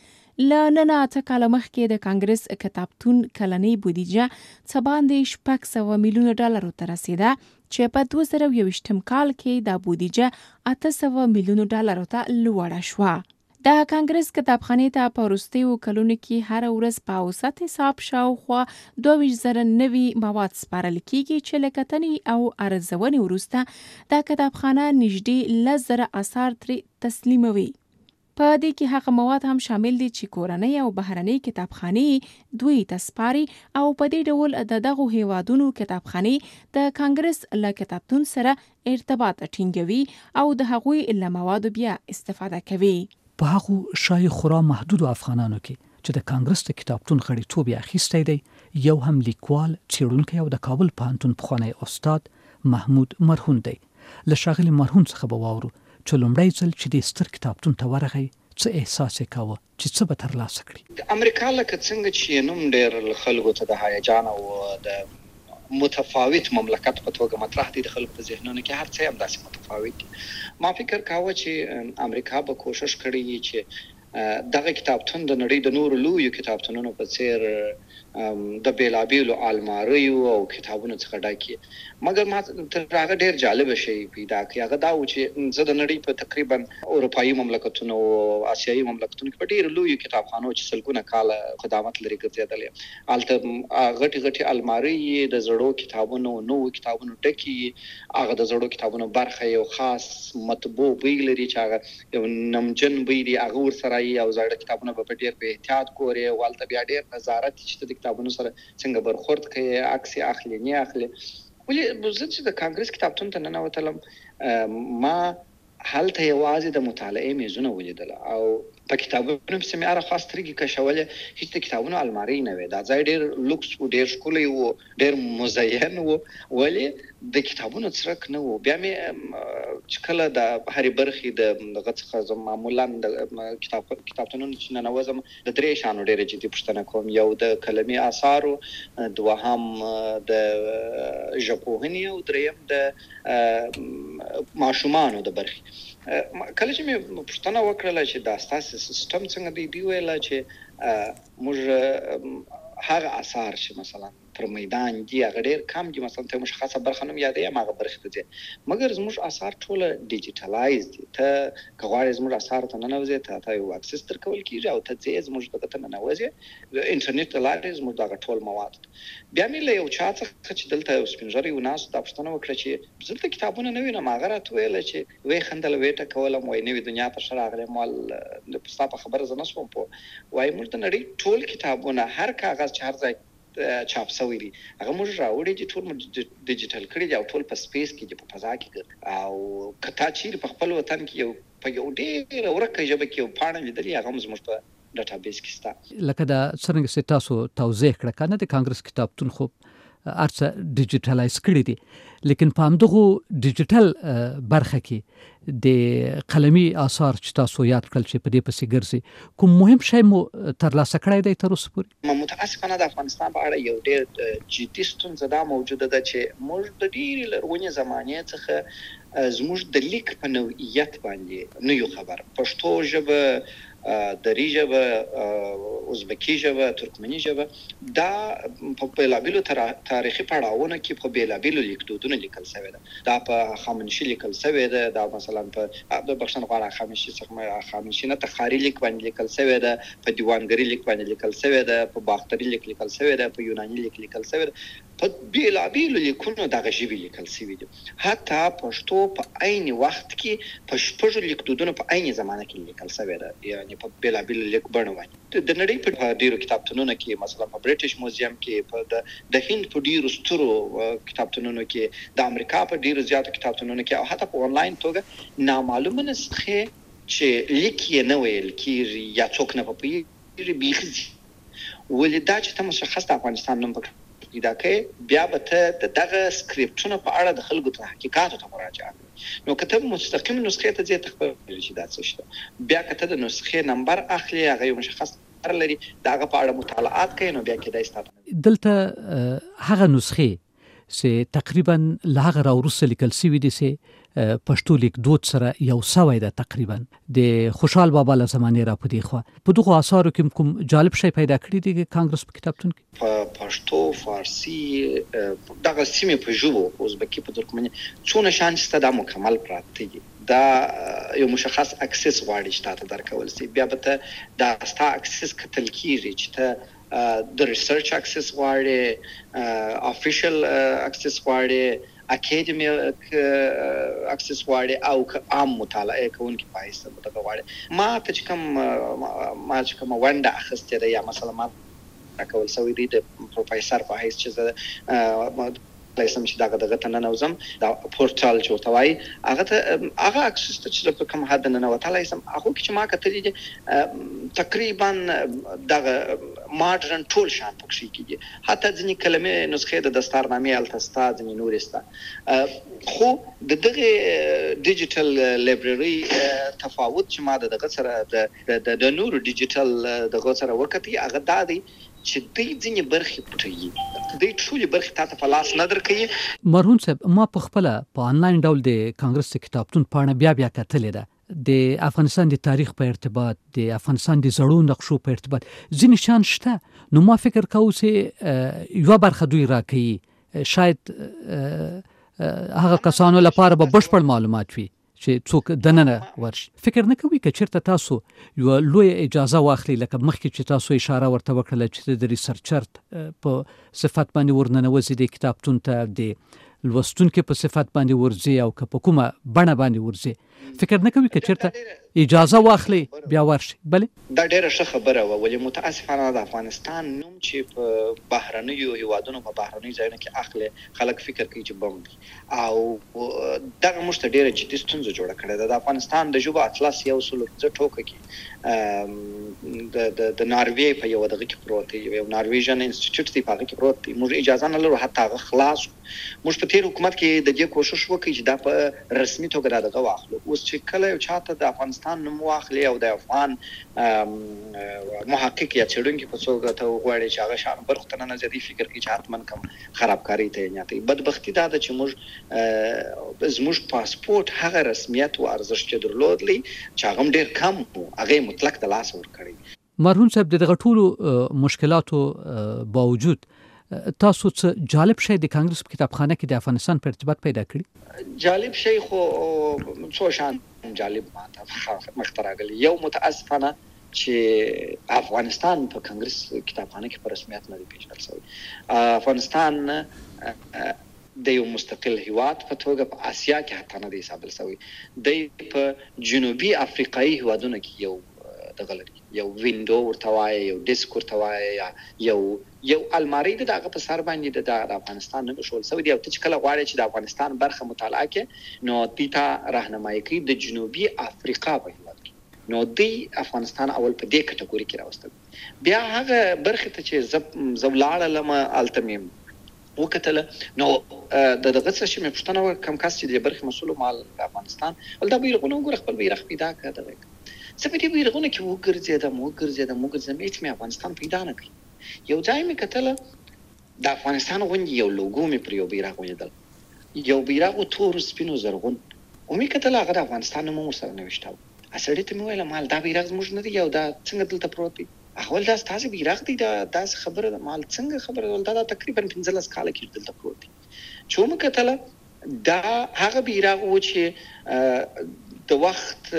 له نن اته کاله مخکې د کانګرس کتابتون کلنۍ بودیجه څه باندې شپږ سوه میلیونه ډالرو ته رسېده چې په دوه زره یوویشتم کال کې دا بودیجه اته سوه میلیونو ډالرو ته لوړه شوه. د کانګرس کتابخانې ته په وروستیو کلونو کې هره ورځ په اوسط حساب شاوخوا دوه ویشت زره نوي مواد سپارل کیږي چې له کتنې او ارزونې وروسته دا کتابخانه نږدې لس زره آثار ترې تسلیموي. په دې کې هغه مواد هم شامل دي چې کورنۍ او بهرنۍ کتابخانې دوی ته سپاري او په دې ډول د دغو هیوادونو کتابخانې د کانګرس له کتابتون سره ارتباط ټینګوي او د هغوی له موادو بیا استفاده کوي. په هغو شای خورا محدودو افغانانو کې چې د کانګرس د کتابتون غړیتوب یې اخیستی دی، یو هم لیکوال، څېړونکی او د کابل پوهنتون پخوانی استاد محمود مرهون دی. له ښاغلي مرهون څخه به واورو چې لومړی ځل چې د ستر کتابتون ته ورغی څه احساس یې کاوه چې څه به ترلاسه کړي. د امریکا لکه څنګه چې نوم ډېر خلکو ته د هیجان او د متفاوت مملکت په توګه مطرح دي د خلکو په ذهنونو کې، هر څه هم داسې متفاوت دي. ما فکر کاوه چې امریکا به کوشش کړی چې دغه کتابتون د نړۍ د نورو لویو کتابتونونو په څیر د بیلابیلو الماریو او کتابونو څخه ډک کړي. مګر ما تر هغه ډېر جالبه شی پیدا کړ. هغه دا و چې زه د نړۍ په تقریبا اروپایي مملکتونو او آسیایي مملکتونو کې په ډېرو لویو کتابخانو چې سلګونه کاله قدامت لري ګرځېدلې، هلته غټې غټې المارۍ د زړو کتابونو نوو کتابونو ډکې، هغه د زړو کتابونو برخه یو خاص مطبوع بوی لري چې هغه یو نمجن بوی دی، هغه ورسره او زاړه کتابونه به په ډېر په احتیاط ګورې او هلته بیا ډېر نظارت چې د کتابونو سره څنګه برخورد کوي، عکس اخلي نه اخلي. ولې زه چې د کانګرس کتابتون ته ننوتلم ما هلته یوازې د مطالعې میزونه ولیدل او په کتابونو پسې مې هره خوا سترګې کشولې، هېڅ د کتابونو المارۍ نه وې. دا ځای ډېر لوکس و، ډېر ښکلی و، ډېر مزین و، ولې د کتابونو څرک نه و. بیا مې چې کله د هرې برخې د دغه څخه زه معمولا د کتابتونونو چې ننوځم د درې شیانو ډېره جدي پوښتنه کوم. یو د کلمي اثارو، دوهم د ژبپوهنې او دریم د ماشومانو د برخې. کله چې مې پوښتنه وکړله چې دا ستاسې سیسټم څنګه دی، دوی ویله چې موږ هغه اثار چې مثلا پر میدان دي هغه ډېر کم دي، مثلا ته مشخصه برخه نوم یادوي هغه برخې ته ځي، مګر زموږ اثار ټوله ډیجیټلایز دي. ته که غواړې زموږ اثارو ته ننوځې ته یو اکسس درکول کېږي او ته ځې زموږ دغه ته ننوځې، د انټرنېټ له لارې زموږ دغه ټول مواد. بیا مې له یو چا څخه چې دلته یو سپین ږیری و ناست دا پوښتنه وکړه چې زه دلته کتابونه نه وینم. هغه راته ویله چې ویې خندل، ویې ټکولم، وایي نوې دنیا ته ښه راغلی مال ستا په خبره زه نه شوم پوه. وایي موږ د نړۍ ټول کتابونه هر کاغذ چې هر ځای چاپ شوی دي هغه موږ راوړي دي، ټول ډیجیټل کړي دي او ټول په سپیس کې دي، په فضا کې. او که تا چیرې په خپل وطن کې یو په یو ډېره ورکه ژبه کې یو پاڼه لیدلې هغه هم زموږ په ډاټابیس کې شته. لکه دا څرنګه چې تاسو توضیح کړه که نه د کانګرس کتابتون خو هر څه ډیجیټلایز کړي دي، لیکن په همدغو ډیجیټل برخه کې د قلمي آثار چې تاسو یاد کړل چې په دې پسې ګرځي، کوم مهم شی مو ترلاسه کړی دی تر اوسه پورې؟ متاسفانه د افغانستان په اړه یو ډېر جدي ستونزه دا موجوده ده چې موږ د ډېرې لرغونې زمانې څخه زموږ د لیک په نوعیت باندې نه یو خبر. پښتو ژبه، دری ژبه، ازبکی ژبه، ترکمني ژبه، دا په بېلابېلو تاریخي پړاوونو کې په بېلابېلو لیکدودونو لیکل شوې ده. دا په هخامنشي لیکل شوې ده، دا مثلا په بخښنه غواړم هخامنشي څخه هخامنشي نه تخاري لیک باندې لیکل شوې ده، په دیوانګري لیک باندې لیکل شوې ده، په باختري لیک لیکل شوې ده، په یوناني لیک لیکل شوې ده. په بېلابېلو لیکونو دغه ژبې لیکل شوي دي. حتی پښتو په عین وخت کې په شپږو لیکدودونو په عین زمانه کې لیکل شوې ده، یعنې په بېلابېلو لیک بڼو باندې. د نړۍ په ډېرو کتابتونونو کې، مثلا په بریټیش موزیم کې، په د هند په ډېرو سترو کتابتونونو کې، د امریکا په ډېرو زیاتو کتابتونونو کې، او حتی په آنلاین توګه نامعلومه نسخې چې لیک یې نه ویل کېږي یا څوک نه پوهېږي بیخي ځي. ولې دا چې ته مشخص د افغانستان نوم پکې پیدا کوي، بیا به ته د دغه سکریپټونو په اړه د خلکو ته حقیقاتو ته مراجعه کوي. نو که ته مستقیم نسخې ته ځې ته خپلېږي چې دا څه شته. بیا که ته د نسخې نمبر اخلي، هغه یو مشخص نمبر لري، د هغه په اړه مطالعات کوي، نو بیا کېدای ستا دلته هغه نسخې چې تقریبا له هغه راوروسته لیکل شوي دي چې پښتو لیکدود سره یو سوی ده، تقریبا د خوشحال بابا له زمانې را په دې خوا. په دغو اثارو کې کوم جالب شی پیدا کړي دي کانګرس په کتابتون کې؟ په پښتو، فارسي، دغه سیمې په ژبو، ازبکي، په ترکمني څونه شیان چې ستا دا مکمل پراته دي. دا یو مشخص اکسس غواړي چې تا ته درکول شي. بیا به ته دا ستا اکسس کتل کېږي چې ته د ریسرچ اکسس غواړي، افیشل اکسس غواړي، اکیډمیک اکسس غواړي، او عام مطالعه کوونکي په حیث دغه غواړي. ما ته چې کوم ما چې کومه ونډه اخیستې ده یا مثلا ما راکول شوی دی د پروفیسر په حیث چې زه لایسم چې دغه دغه ته ننوځم، دا پورټال چې ورته وایي، هغه ته هغه اکسس ته چې په کوم حد ننوتلی سم، هغو کې چې ما کتلي دي تقریبا دغه ماډرن ټول شیان پکښې کېږي. حتی ځینې کلمې نسخې د دستارنامې هلته شته، ځینې نورې شته. خو د دغې ډیجیټل لایبرري تفاوت چې ما د دغه سره د نورو ډیجیټل دغه سره وکتي، هغه دا دی چې دوی ځینې برخې پټوي، دوی ټولې برخې تا ته په لاس نه درکوي. مرهون صاحب، ما په خپله په آنلاین ډول د کانګرس د کتابتون پاڼه بیا بیا کتلې ده. د افغانستان د تاریخ په ارتباط، د افغانستان د زړو نقشو په ارتباط ځینې شیان شته. نو ما فکر کوم چې یوه برخه دوی راکوي، شاید هغه کسانو لپاره به بشپړ معلومات وي چې څوک دننه ورشي. فکر نه کوي که چېرته تاسو یوه لویه اجازه واخلي، لکه مخکې چې تاسو اشاره ورته وکړله چې د ریسرچر په صفت باندې ورننوځي د کتابتون ته، د لوستونکي په صفت باندې ورځي، او که په کومه بڼه باندې ورځي، فکر نه کوي چې چېرته اجازه واخلي بیا ورشي؟ بلې دا ډېره ښه خبره وه، ولې متاسفانه د افغانستان نوم چې په بهرنیو هیوادونو په بهرنیو ځایونو کې اخلي، خلک فکر کوي چې بم دي، او دغه موږ ته ډېره جدي ستونزه جوړه کړې ده. د افغانستان د ژبو اطلس یو سل پنځه ټوکه کې د د ناروې په یو دغه کې پروت دی، یو نارویژن انسټیټیوټ دی په هغه کې پروت دی. موږ اجازه نه لرو حتی هغه خلاص. موږ په تیر حکومت کې د دې کوشش وکړ چې دا په رسمي توګه دغه واخلو. اوس چې کله یو چاته د افغانستان نوم واخلي او د افغان محقق یا څېړونکي په څوګه ته وغواړي چې هغه شان برخو ته ننوځي، فکر کوي چې حتما کوم خرابکاري ته یې نیاتوي. بدبختي دا ده چې موږ زموږ پاسپورټ هغه رسمیت او ارزښت چې درلودلی چې هغه هم ډېر کم و، هغه یې مطلق د لاسه ورکړی. مرحوم صاحب د دغه ټولو مشکلاتو باوجود تاسو څه جالب شی د کانګرس په کتابخانه کې د افغانستان په ارتباط پیدا کړی؟ جالب شی خو څو شان جالب ماته مخته راغلی. یو متاسفانه چې افغانستان په کانګرس کتابخانه کې په رسمیت نه دی پیژندل شوی. افغانستان د یو مستقل هیواد په توګه په اسیا کې حتی نه دی حسابل شوی. د په جنوبي افریقایي هیوادونو کې یو دغه لري، یو وینډو ورته وایي، یو ډیسک ورته وایي، یا یو یو المارۍ د هغه په سر باندې د افغانستان نه ایښودل شوی دی. او ته چې کله غواړې چې د افغانستان برخه مطالعه کړې نو دوی ته راهنمایي کوي د جنوبي افریقا په هیواد کې، نو دوی افغانستان اول په دې کټګوري کې راوستل. بیا هغه برخې ته چې زه ولاړلم هلته مې وکتله، نو د دغه څه چې مې پوښتنه وکړه کوم کس چې د برخې مسؤل مال د افغانستان، ول دا بیرغونه وګوره، خپل بیرغ پیدا کړه. دغه زه په دې بیرغونه کې وګرځېدم وګرځېدم وګرځېدم هېڅ مې افغانستان پیدا نه کړي. یو ځای مې کتله د افغانستان غوندې یو لوګو مې پر یو بیرغ ولیدل، یو بیرغ و تورو سپینو زرغون، و مې کتله هغه د افغانستان نوم هم ورسره نوشته و. سړي ته مې ویل مال دا بیرغ زموږ نه دی او دا څنګه دلته پروت دی؟ هغه ویل دا ستاسې بیرغ دی، دا داسې خبره ده. مال څنګه خبره ده؟ دا تقریبا پنځلس کاله کې دلته پروت دی. چې ومې کتله دا هغه بیرغ و چې د وخت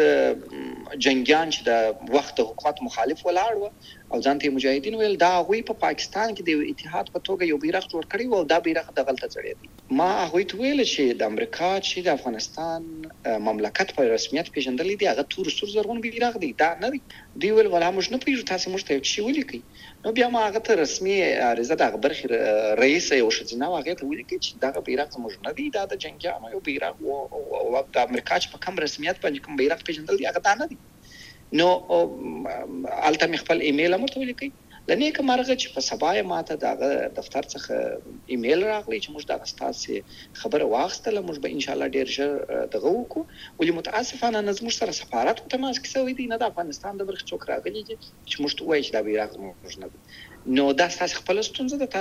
جنگیان چې د وخت د حکومت مخالف ولاړ و او ځان ته مجاهدین ویل، دا هغوی په پاکستان کې د اتحاد په توګه یو بیرغ جوړ کړی و او دا بیرغ دغلته ځړېدی. ما هغوی ته ویل چې د امریکا چې د افغانستان مملکت په رسمیت پیژندلی دی هغه تور سور زرغون بیرغ دی، دا نه دی. دوی ویل ولا موږ نه پوهېږو، تاسې موږ ته یو شي ولیکئ. نو بیا ما هغه ته رسمي عریضه د هغه برخې رئیس یو ښځینه وه هغې ته ولیکئ چې دغه بیرغ زموږ نه دی، دا د جنګیانو یو بیرغ و او د امریکا چې په کم رسمیت باندې کوم بیرغ پیژندل دی هغه دا نه دی. نو هلته مې خپل ایمیل هم ورته ولیکئ. له نیکه مرغه چې په سبا یې ماته د هغه دفتر څخه ایمیل راغلی چې موږ دغه ستاسې خبره واخیستله، موږ به انشاءالله ډېر ژر دغه وکړو. ولې متاسفانه نه زموږ سره سفارت ورته ماسک شوی دی، نه د افغانستان د برخې څوک راغلي دي چې موږ ته ووایي چې دا بیرغ زموږ نه دی. نو دا ستاسې خپله ستونزه ده،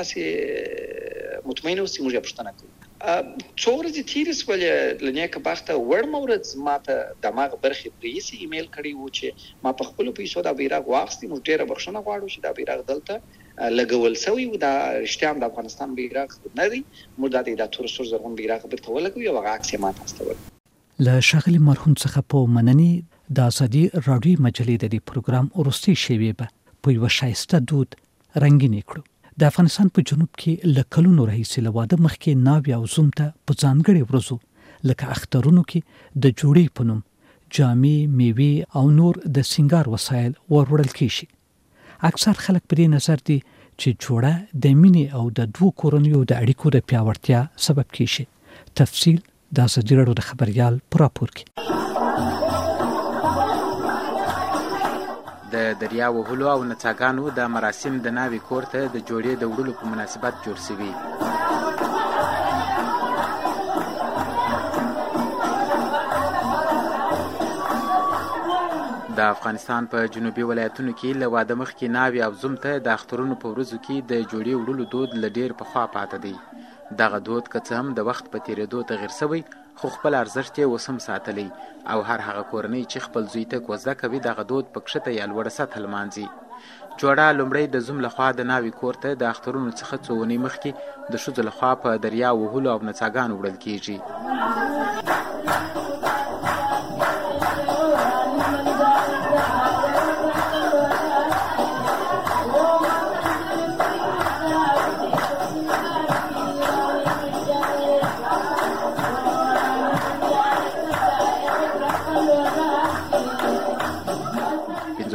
تاسې مطمئن اوسئ، موږ یې پوښتنه کوو. څو ورځې تېرې شولې، له نیکه بخته وړمه ورځ ما ته د هماغه برخې رئیس ایمیل کړی و چې ما په خپلو پیسو دا بیرغ واخیستی، موږ ډېره بخښنه غواړو چې دا بیرغ دلته لګول شوی و، دا رښتیا هم د افغانستان بیرغ نه دی، موږ دا د تور سور زرغون بیرغ بیرته ولګوي او هغه عکس یې ما ته استول. له ښاغلي مرحوم څخه په مننې د ازادي راډیو مجلې د دې پروګرام وروستۍ شیبې به په یوه ښایسته دود رنګینې کړو. د افغانستان په جنوب کې له کلونو راهیسې له واده مخکې ناوې او زوم ته په ځانګړې ورځو لکه اخترونو کې د جوړې په نوم جامې، میوې او نور د سینګار وسایل وروړل کېږي. اکثر خلک په دې نظر دي چې جوړه د مینې او د دوو کورنیو د اړیکو د پیاوړتیا سبب کېږي. تفصیل د ازادي راډیو د خبریال په راپور کې. د دریا وهلو او نڅاګانو د مراسم د ناوې کور ته د جوړې د وړلو په مناسبت جوړ شوي. د افغانستان په جنوبي ولایتونو کې له واده مخکې ناوې او زوم ته د اخترونو په ورځو کې د جوړې وړلو دود له ډېر پخوا پاته دی. دغه دود که څه هم د وخت په تېرېدو تغیر شوی، خو خپل ارزښت یې اوس هم ساتلی او هر هغه کورنۍ چې خپل زوی ته کوزده کوي دغه دود په کښته یا لوړه سطحه لمانځي. جوړه لومړی د زوم لخوا د ناوې کور ته د اخترونو څخه څو اونۍ مخکې د ښځو لخوا په دریا وهلو او نڅاګانو وړل کېږي.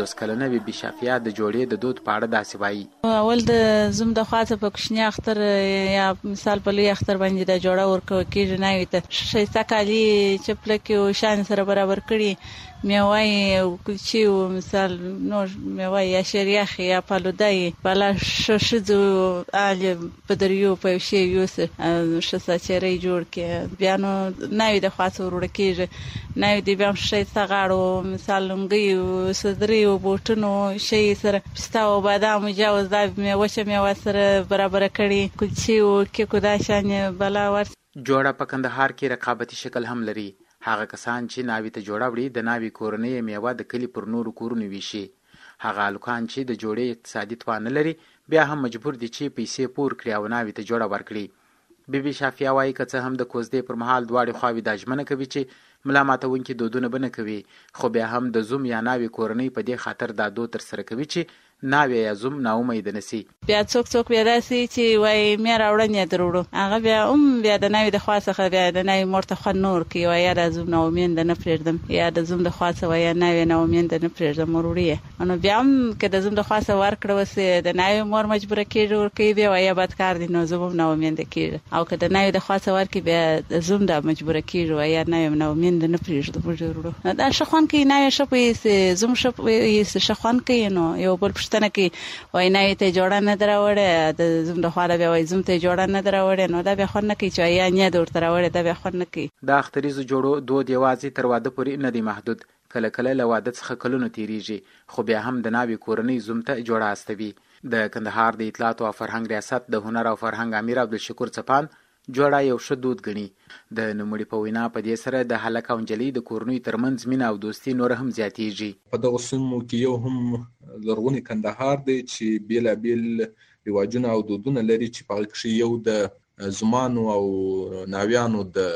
پنځوس کلنه بي بي شافیه د جوړې د دود په اړه داسې وایي. اول د زوم د خواته په کوچني اختر یا مثال په لوی اختر باندې د جوړه ورکو کېږي ناوي ته ښایسته کالي چپلکې او شان سره برابر کړي میوای او کلچې او مثال نور میوای یا شریخ یا پالودای بالا ششزو آل په دریو په شی یوس شسا چیرې جوړ کې بیا نو ناوي د خواته ورور کېږي ناوي د بیا ښایسته غاړو مثال لنګي او صدري او بوټونو شي سره پستا او بادام جوز دا میوه میوه سره برابر کړي کلچې او کیکو دا شان بالا ور جوړه په کندهار کې رقابتي شکل هم لري. هغه کسان چې ناوي ته جوړه وړي د ناوي کورنۍ میوه د کلي پر نورو کورونو ویشي. هغه هلکان چې د جوړې اقتصادي توان نه لري بیا هم مجبور دي چې پیسې پور کړي او ناوي ته جوړه ورکړي. بي بي شافیه وایي که څه هم د کوزدې پر مهال دواړې خواوې دا ژمنه کوي چې ملا ماتونکي دودونه به نه کوي، خو بیا هم د زوم یا ناوي کورنۍ په دې خاطر دا دود ترسره کوي چې ناوي یا زوم ناامیده نشي. بیا څوک څوک بیا داسې چې وایي مې راوړنې دروړو هغه بیا هم بیا د ناوي د خوا څخه بیا د ناوي مور ته خوند نور کوي وایي یا د زوم ناامیده نه پرېږدم یا د زوم د خوا څخه وایي ناوي ناامیده نه پرېږدم وروړي. نو بیا هم که د زوم د خوا څخه ورکړه وسې د ناوي مور مجبوره کېږي ورکوي بیا وایي بد کار دی نو زوم هم ناامیده کېږي او که د ناوي د خوا څخه ورکړي بیا د زوم د مجبوره کېږي وایي ناوي ناامیده نه پرېږدم وروړو. دا ښه خوند کوي ناوي ښه پوهېږي زوم ښه پوهېږي ښه خوند کوي. نو یو بل پوښتنه کوي وای ناوي ته جوړه نه دراوړې د زوم د خوا بیا وای زوم ته جوړه نه دراوړې نو دا بیا خوند نه کوي چې یا نه د ورته راوړې دا بیا خوند نه کوي. د اختریزو جوړو دود یوازې تر واده پورې نه دی محدود، کله کله له واده څخه کلونه تیریږي خو بیا هم د ناوي کورنۍ زوم ته جوړه استوي. د کندهار د اطلاعات او فرهنګ ریاست د هنر او فرهنګ امیر عبدالشکور څپان جوړه یو ښه دود ګڼي. د نوموړي په وینا په دې سره د هلک او نجلۍ د کورنیو ترمنځ مینه او دوستي نور هم زیاتیږي. په دغه سیمو کې یو هم لرغونی کندهار دی چې بیلابیل رواجونه او دودونه لري چې په هغه کې یو د زمانو او ناویانو د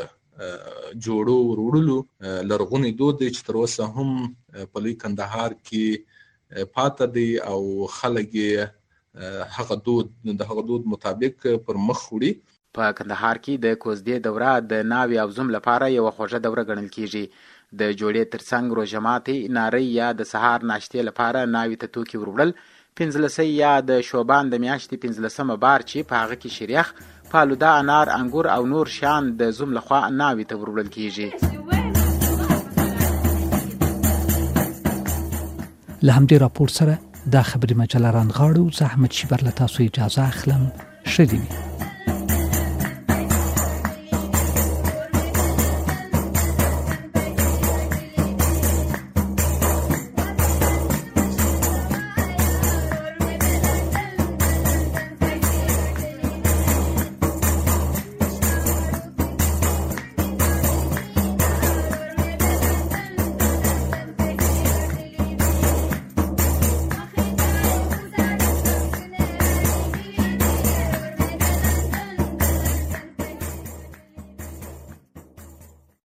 جوړو وروړلو لرغونی دود دی چې تر اوسه هم په لوی کندهار کې پاته دی او خلک یې هغه دود د هغه دود مطابق پر مخ وړي. په کندهار کې د کوزدې دوره د ناوي او زوم لپاره یوه خوږه دوره ګڼل کیږي. د جوړې ترڅنګ روژه ماتې نارۍ یا د سهار ناشتې لپاره ناوي ته توکي وروړل، پنځلسی یا د شوبان د میاشتې پنځلسمه بار چې په هغه کې شریخ، فالوده، انار، انګور او نور شیان د زوم لخوا ناوي ته وروړل کیږي. له همدې راپور سره دا خبري مجله رانغاړو. زه احمد شیبر له تاسو اجازه اخلم. ښه دې وي.